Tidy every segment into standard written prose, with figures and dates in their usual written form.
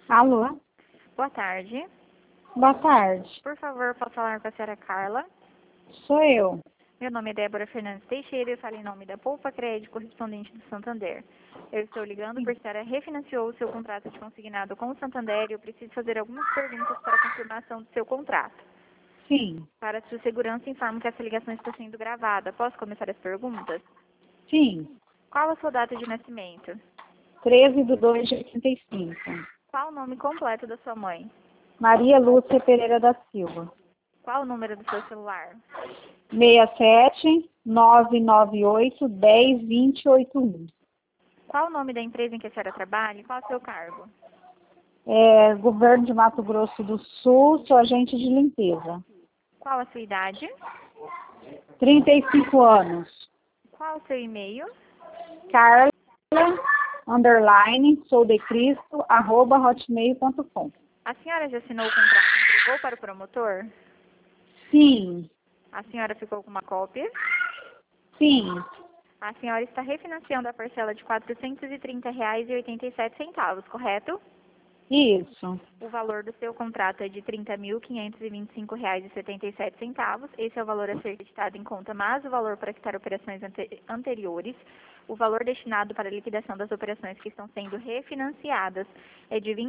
Alô? Boa tarde. Boa tarde. Por favor, posso falar com a senhora Carla? Sou eu. Meu nome é Débora Fernandes Teixeira e eu falo em nome da Poupa Crédito correspondente do Santander. Eu estou ligando porque a senhora refinanciou o seu contrato de consignado com o Santander e eu preciso fazer algumas perguntas para a confirmação do seu contrato. Sim. Para sua segurança, informo que essa ligação está sendo gravada. Posso começar as perguntas? Sim. Qual a sua data de nascimento? 13/2/85. Qual o nome completo da sua mãe? Maria Lúcia Pereira da Silva. Qual o número do seu celular? 67-998-10-2081. Qual o nome da empresa em que a senhora trabalha e qual o seu cargo? Governo de Mato Grosso do Sul, sou agente de limpeza. Qual a sua idade? 35 anos. Qual o seu e-mail? Carla, _soudecristo, @hotmail.com. A senhora já assinou o contrato e entregou para o promotor? Sim. A senhora ficou com uma cópia? Sim. A senhora está refinanciando a parcela de R$ 430,87, correto? Isso. O valor do seu contrato é de R$ 30.525,77. Esse é o valor a ser acreditado em conta, mas o valor para quitar operações anteriores, o valor destinado para a liquidação das operações que estão sendo refinanciadas é de R$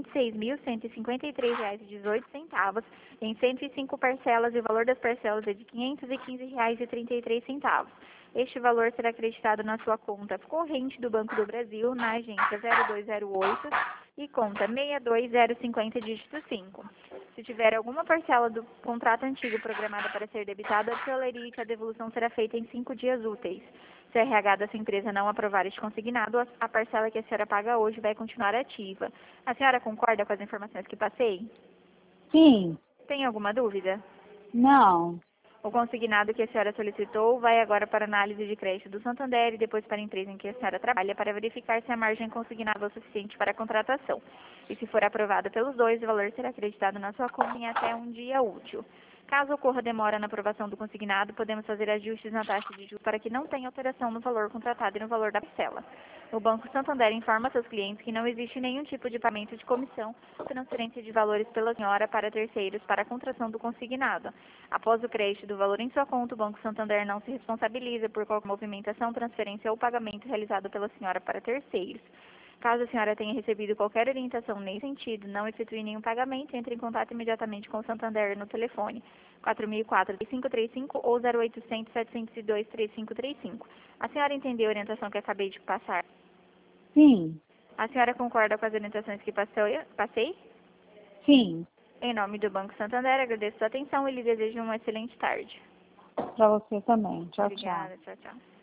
26.153,18 em 105 parcelas e o valor das parcelas é de R$ 515,33. Este valor será acreditado na sua conta corrente do Banco do Brasil, na agência 0208 e conta 62050, dígito 5. Se tiver alguma parcela do contrato antigo programada para ser debitada, tolerie que a devolução será feita em 5 dias úteis. Se a RH da sua empresa não aprovar este consignado, a parcela que a senhora paga hoje vai continuar ativa. A senhora concorda com as informações que passei? Sim. Tem alguma dúvida? Não. O consignado que a senhora solicitou vai agora para análise de crédito do Santander e depois para a empresa em que a senhora trabalha para verificar se a margem consignada é o suficiente para a contratação. E se for aprovado pelos dois, o valor será acreditado na sua conta em até um dia útil. Caso ocorra demora na aprovação do consignado, podemos fazer ajustes na taxa de juros para que não tenha alteração no valor contratado e no valor da parcela. O Banco Santander informa seus clientes que não existe nenhum tipo de pagamento de comissão ou transferência de valores pela senhora para terceiros para a contratação do consignado. Após o crédito do valor em sua conta, o Banco Santander não se responsabiliza por qualquer movimentação, transferência ou pagamento realizado pela senhora para terceiros. Caso a senhora tenha recebido qualquer orientação nesse sentido, não efetue nenhum pagamento, entre em contato imediatamente com o Santander no telefone 4004-3535 ou 0800-702-3535. A senhora entendeu a orientação que acabei de passar? Sim. A senhora concorda com as orientações que passei? Sim. Em nome do Banco Santander, agradeço a sua atenção e lhe desejo uma excelente tarde. Para você também. Tchau, tchau. Obrigada, tchau, tchau.